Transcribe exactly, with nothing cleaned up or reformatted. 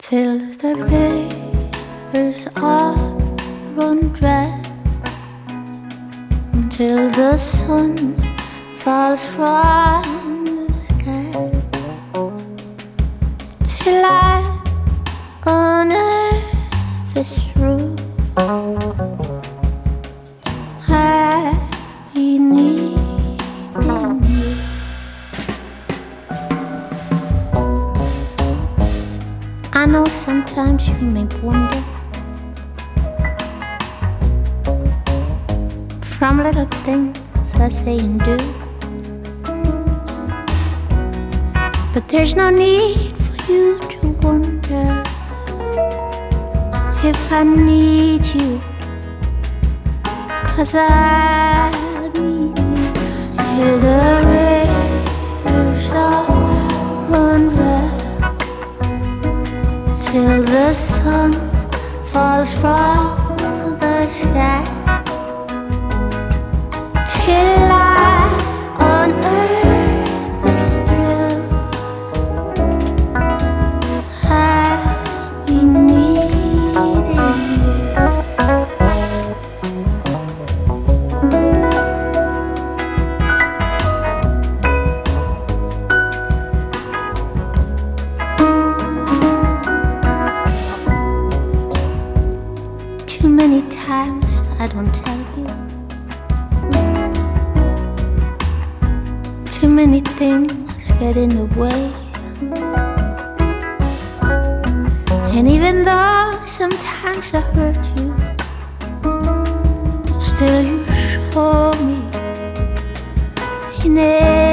till the rivers all run dry, until the sun falls from the sky, till I unearth this truth. I be needing you. I know sometimes you may wonder, from little things I say and do, but there's no need for you to wonder if I need you, 'cause I need you till the rivers all run dry, till the sun falls from the sky, till I unearth this thrill. I be needing you. Too many times I don't tell you. Too many things get in the way. And even though sometimes I hurt you, still you show me in